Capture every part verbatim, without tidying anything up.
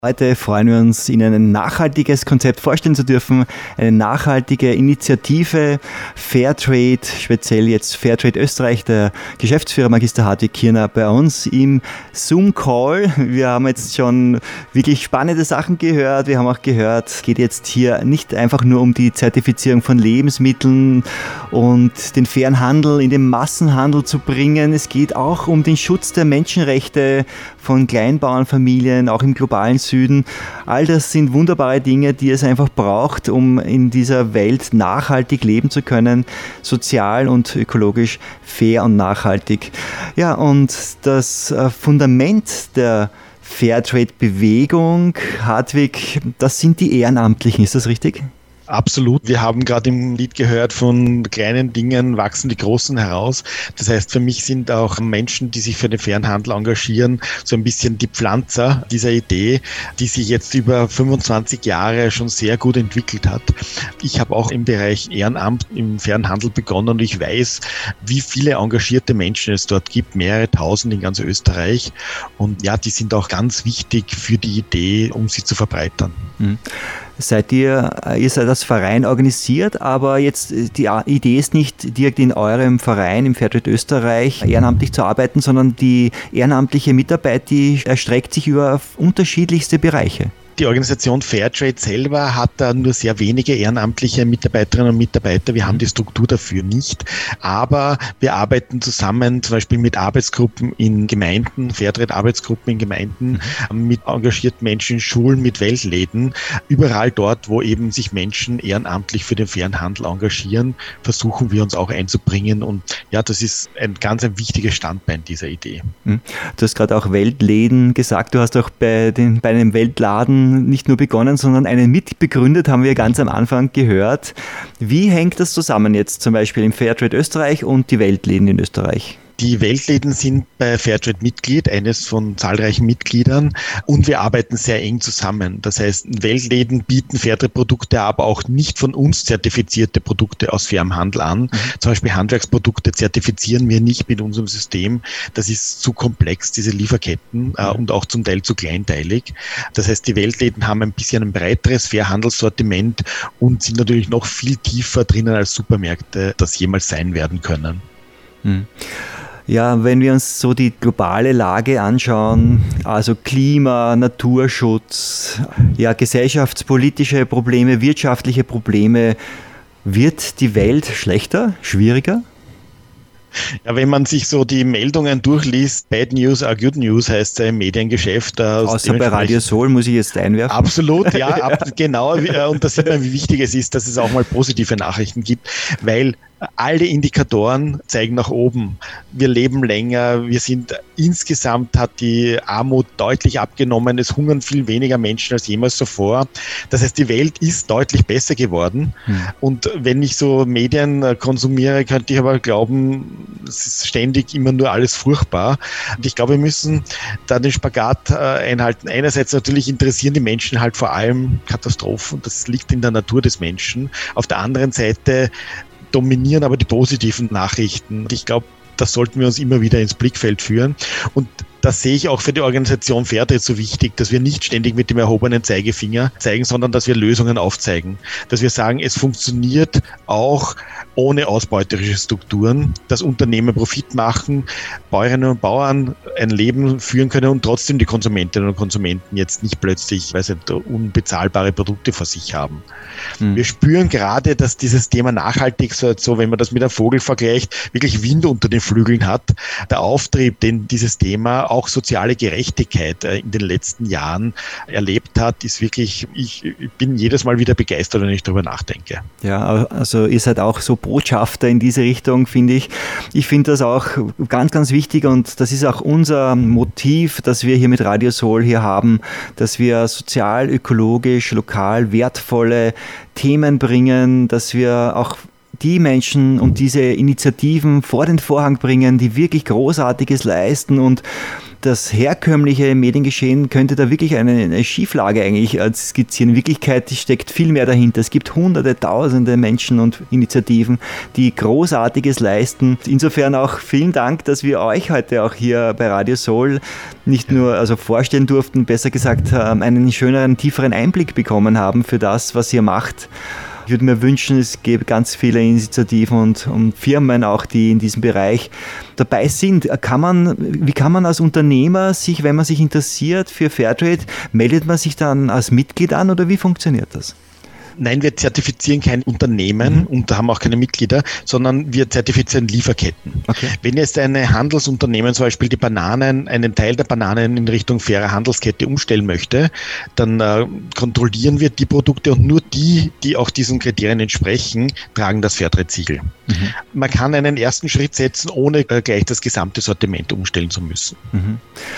Heute freuen wir uns, Ihnen ein nachhaltiges Konzept vorstellen zu dürfen, eine nachhaltige Initiative Fairtrade, speziell jetzt Fairtrade Österreich, der Geschäftsführer Magister Hartwig Kirner bei uns im Zoom-Call. Wir haben jetzt schon wirklich spannende Sachen gehört, wir haben auch gehört, es geht jetzt hier nicht einfach nur um die Zertifizierung von Lebensmitteln und den fairen Handel in den Massenhandel zu bringen, es geht auch um den Schutz der Menschenrechte von Kleinbauernfamilien, auch im globalen Süden. All das sind wunderbare Dinge, die es einfach braucht, um in dieser Welt nachhaltig leben zu können, sozial und ökologisch fair und nachhaltig. Ja, und das Fundament der Fairtrade-Bewegung, Hartwig, das sind die Ehrenamtlichen, ist das richtig? Absolut. Wir haben gerade im Lied gehört, von kleinen Dingen wachsen die großen heraus. Das heißt, für mich sind auch Menschen, die sich für den fairen Handel engagieren, so ein bisschen die Pflanzer dieser Idee, die sich jetzt über fünfundzwanzig Jahre schon sehr gut entwickelt hat. Ich habe auch im Bereich Ehrenamt im fairen Handel begonnen und ich weiß, wie viele engagierte Menschen es dort gibt, mehrere tausend in ganz Österreich. Und ja, die sind auch ganz wichtig für die Idee, um sie zu verbreitern. Mhm. Seid ihr, ihr seid als Verein organisiert, aber jetzt die Idee ist nicht direkt in eurem Verein, im Fairtrade Österreich, ehrenamtlich zu arbeiten, sondern die ehrenamtliche Mitarbeit, die erstreckt sich über unterschiedlichste Bereiche. Die Organisation Fairtrade selber hat da nur sehr wenige ehrenamtliche Mitarbeiterinnen und Mitarbeiter. Wir haben die Struktur dafür nicht. Aber wir arbeiten zusammen zum Beispiel mit Arbeitsgruppen in Gemeinden, Fairtrade-Arbeitsgruppen in Gemeinden, mhm. mit engagierten Menschen in Schulen, mit Weltläden. Überall dort, wo eben sich Menschen ehrenamtlich für den fairen Handel engagieren, versuchen wir uns auch einzubringen. Und ja, das ist ein ganz ein wichtiges Standbein dieser Idee. Mhm. Du hast gerade auch Weltläden gesagt. Du hast auch bei, den, bei einem Weltladen nicht nur begonnen, sondern einen mitbegründet, haben wir ganz am Anfang gehört. Wie hängt das zusammen jetzt zum Beispiel im Fairtrade Österreich und die Weltläden in Österreich? Die Weltläden sind bei Fairtrade Mitglied, eines von zahlreichen Mitgliedern, und wir arbeiten sehr eng zusammen. Das heißt, Weltläden bieten Fairtrade-Produkte, aber auch nicht von uns zertifizierte Produkte aus fairem Handel an. Mhm. Zum Beispiel Handwerksprodukte zertifizieren wir nicht mit unserem System. Das ist zu komplex, diese Lieferketten, mhm. äh, und auch zum Teil zu kleinteilig. Das heißt, die Weltläden haben ein bisschen ein breiteres Fairhandelssortiment und sind natürlich noch viel tiefer drinnen als Supermärkte das jemals sein werden können. Mhm. Ja, wenn wir uns so die globale Lage anschauen, also Klima, Naturschutz, ja, gesellschaftspolitische Probleme, wirtschaftliche Probleme, wird die Welt schlechter, schwieriger? Ja, wenn man sich so die Meldungen durchliest, Bad News are Good News heißt es im Mediengeschäft. Außer bei Radio Soul muss ich jetzt einwerfen. Absolut, ja, ab, genau. Und da sieht man, wie wichtig es ist, dass es auch mal positive Nachrichten gibt, weil alle Indikatoren zeigen nach oben. Wir leben länger, wir sind insgesamt hat die Armut deutlich abgenommen, es hungern viel weniger Menschen als jemals zuvor. Das heißt, die Welt ist deutlich besser geworden. Hm. Und wenn ich so Medien konsumiere, könnte ich aber glauben, es ist ständig immer nur alles furchtbar. Und ich glaube, wir müssen da den Spagat einhalten. Einerseits natürlich interessieren die Menschen halt vor allem Katastrophen, das liegt in der Natur des Menschen. Auf der anderen Seite dominieren aber die positiven Nachrichten. Ich glaube, das sollten wir uns immer wieder ins Blickfeld führen. Und das sehe ich auch für die Organisation Fairtrade so wichtig, dass wir nicht ständig mit dem erhobenen Zeigefinger zeigen, sondern dass wir Lösungen aufzeigen. Dass wir sagen, es funktioniert auch ohne ausbeuterische Strukturen, dass Unternehmen Profit machen, Bäuerinnen und Bauern ein Leben führen können und trotzdem die Konsumentinnen und Konsumenten jetzt nicht plötzlich, weiß nicht, unbezahlbare Produkte vor sich haben. Mhm. Wir spüren gerade, dass dieses Thema nachhaltig, so, so wenn man das mit einem Vogel vergleicht, wirklich Wind unter den Flügeln hat. Der Auftrieb, den dieses Thema auch soziale Gerechtigkeit in den letzten Jahren erlebt hat, ist wirklich, ich bin jedes Mal wieder begeistert, wenn ich darüber nachdenke. Ja, also ihr seid auch so Botschafter in diese Richtung, finde ich. Ich finde das auch ganz, ganz wichtig und das ist auch unser Motiv, das wir hier mit Radio Soul hier haben, dass wir sozial, ökologisch, lokal wertvolle Themen bringen, dass wir auch die Menschen und diese Initiativen vor den Vorhang bringen, die wirklich Großartiges leisten und das herkömmliche Mediengeschehen könnte da wirklich eine, eine Schieflage eigentlich skizzieren. In Wirklichkeit steckt viel mehr dahinter. Es gibt hunderte, tausende Menschen und Initiativen, die Großartiges leisten. Insofern auch vielen Dank, dass wir euch heute auch hier bei Radio Soul nicht nur also vorstellen durften, besser gesagt einen schöneren, tieferen Einblick bekommen haben für das, was ihr macht. Ich würde mir wünschen, es gäbe ganz viele Initiativen und, und Firmen auch, die in diesem Bereich dabei sind. Kann man, wie kann man als Unternehmer sich, wenn man sich interessiert für Fairtrade, meldet man sich dann als Mitglied an oder wie funktioniert das? Nein, wir zertifizieren kein Unternehmen mhm. und haben auch keine Mitglieder, sondern wir zertifizieren Lieferketten. Okay. Wenn jetzt eine Handelsunternehmen zum Beispiel die Bananen, einen Teil der Bananen in Richtung faire Handelskette umstellen möchte, dann äh, kontrollieren wir die Produkte und nur die, die auch diesen Kriterien entsprechen, tragen das Fairtrade-Siegel. Mhm. Man kann einen ersten Schritt setzen, ohne äh, gleich das gesamte Sortiment umstellen zu müssen. Mhm.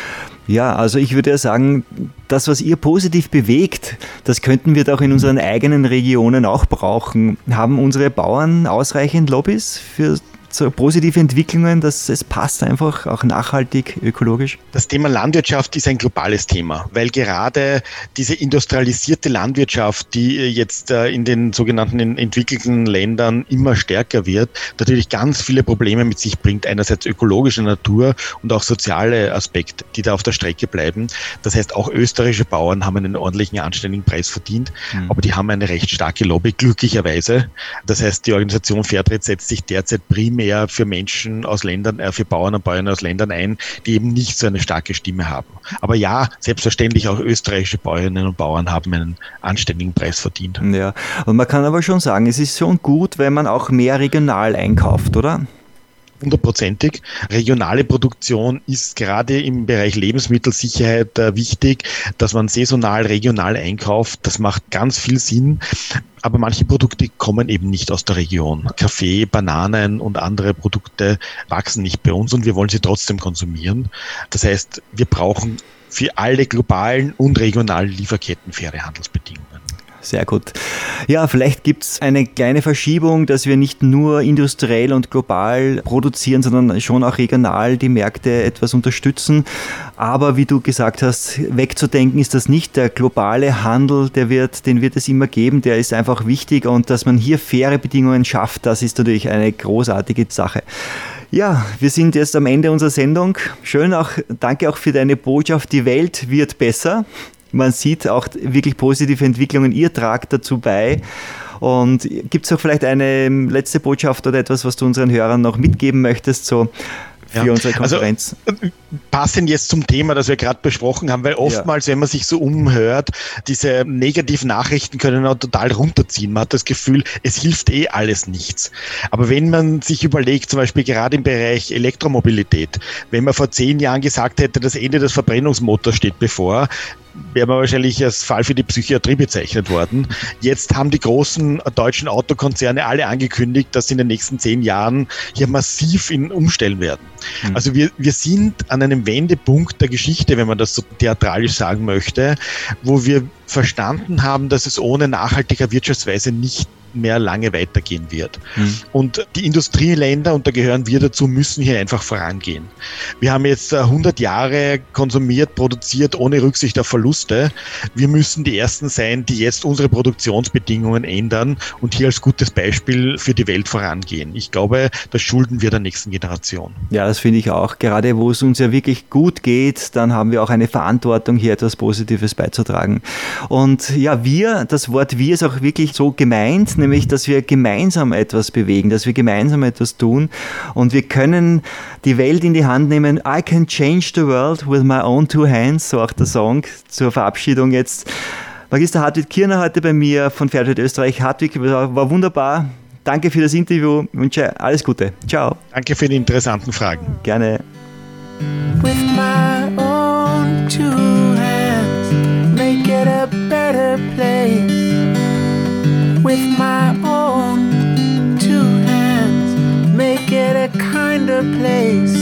Ja, also ich würde ja sagen, das, was ihr positiv bewegt, das könnten wir doch in unseren eigenen Regionen auch brauchen. Haben unsere Bauern ausreichend Lobbys für so positive Entwicklungen, dass es passt einfach, auch nachhaltig, ökologisch? Das Thema Landwirtschaft ist ein globales Thema, weil gerade diese industrialisierte Landwirtschaft, die jetzt in den sogenannten entwickelten Ländern immer stärker wird, natürlich ganz viele Probleme mit sich bringt. Einerseits ökologische Natur und auch soziale Aspekte, die da auf der Strecke bleiben. Das heißt, auch österreichische Bauern haben einen ordentlichen, anständigen Preis verdient, mhm. aber die haben eine recht starke Lobby, glücklicherweise. Das heißt, die Organisation Fairtrade setzt sich derzeit primär für Menschen aus Ländern, äh, für Bauern und Bäuerinnen aus Ländern ein, die eben nicht so eine starke Stimme haben. Aber ja, selbstverständlich auch österreichische Bäuerinnen und Bauern haben einen anständigen Preis verdient. Ja, und man kann aber schon sagen, es ist schon gut, wenn man auch mehr regional einkauft, oder? Hundertprozentig. Regionale Produktion ist gerade im Bereich Lebensmittelsicherheit äh, wichtig, dass man saisonal, regional einkauft. Das macht ganz viel Sinn. Aber manche Produkte kommen eben nicht aus der Region. Kaffee, Bananen und andere Produkte wachsen nicht bei uns und wir wollen sie trotzdem konsumieren. Das heißt, wir brauchen für alle globalen und regionalen Lieferketten faire Handelsbedingungen. Sehr gut. Ja, vielleicht gibt es eine kleine Verschiebung, dass wir nicht nur industriell und global produzieren, sondern schon auch regional die Märkte etwas unterstützen. Aber wie du gesagt hast, wegzudenken ist das nicht. Der globale Handel, der wird, den wird es immer geben, der ist einfach wichtig und dass man hier faire Bedingungen schafft, das ist natürlich eine großartige Sache. Ja, wir sind jetzt am Ende unserer Sendung. Schön auch, danke auch für deine Botschaft, die Welt wird besser. Man sieht auch wirklich positive Entwicklungen. Ihr tragt dazu bei. Und gibt es auch vielleicht eine letzte Botschaft oder etwas, was du unseren Hörern noch mitgeben möchtest, so für ja, unsere Konferenz? Also, passend jetzt zum Thema, das wir gerade besprochen haben, weil oftmals, ja. wenn man sich so umhört, diese negativen Nachrichten können auch total runterziehen. Man hat das Gefühl, es hilft eh alles nichts. Aber wenn man sich überlegt, zum Beispiel gerade im Bereich Elektromobilität, wenn man vor zehn Jahren gesagt hätte, das Ende des Verbrennungsmotors steht bevor, wäre man wahrscheinlich als Fall für die Psychiatrie bezeichnet worden. Jetzt haben die großen deutschen Autokonzerne alle angekündigt, dass sie in den nächsten zehn Jahren hier massiv in umstellen werden. Mhm. Also wir, wir sind an einem Wendepunkt der Geschichte, wenn man das so theatralisch sagen möchte, wo wir verstanden haben, dass es ohne nachhaltiger Wirtschaftsweise nicht mehr lange weitergehen wird. Mhm. Und die Industrieländer, und da gehören wir dazu, müssen hier einfach vorangehen. Wir haben jetzt hundert Jahre konsumiert, produziert, ohne Rücksicht auf Verluste. Wir müssen die Ersten sein, die jetzt unsere Produktionsbedingungen ändern und hier als gutes Beispiel für die Welt vorangehen. Ich glaube, das schulden wir der nächsten Generation. Ja, das finde ich auch. Gerade wo es uns ja wirklich gut geht, dann haben wir auch eine Verantwortung, hier etwas Positives beizutragen. Und ja, wir, das Wort wir ist auch wirklich so gemeint, nämlich, dass wir gemeinsam etwas bewegen, dass wir gemeinsam etwas tun und wir können die Welt in die Hand nehmen. I can change the world with my own two hands, so auch der Song zur Verabschiedung jetzt. Magister Hartwig Kierner heute bei mir von Fairtrade Österreich. Hartwig, war wunderbar. Danke für das Interview. Ich wünsche alles Gute. Ciao. Danke für die interessanten Fragen. Gerne. With my own two hands, make it a better place. With my own two hands, make it a kinder place.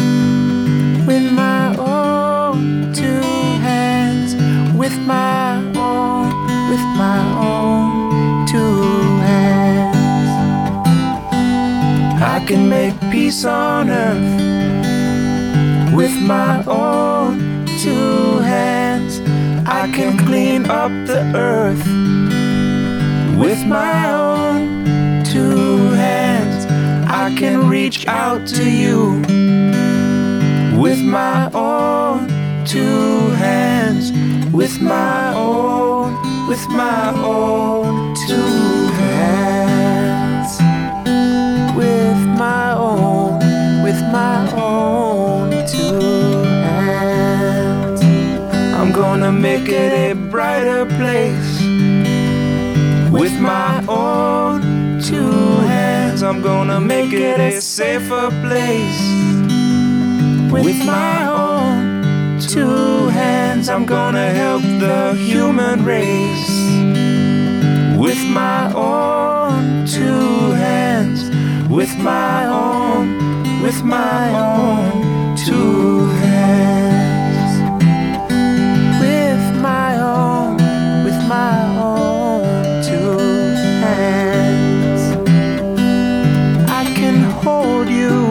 With my own two hands, with my own, with my own two hands, I can make peace on earth With my own two hands, I can clean up the earth. With my own two hands, I can reach out to you. With my own two hands, with my own, with my own two hands. With my own, with my own two hands. I'm gonna make it a brighter place. With my own two hands, I'm gonna make it a safer place. With my own two hands, I'm gonna help the human race. With my own two hands, with my own, with my own two hands. With my own, with my own two hands. I can hold you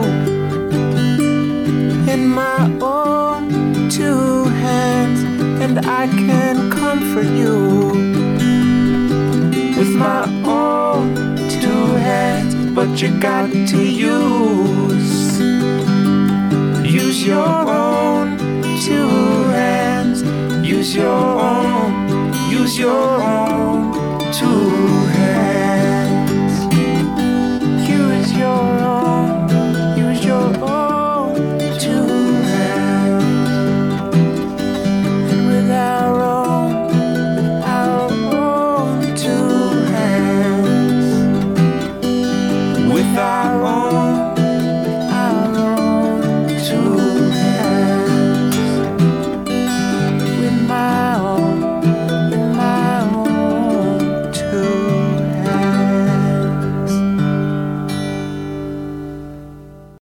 in my own two hands, and I can comfort you with my own two hands. But you got to use, use your own two hands, use your own, use your own two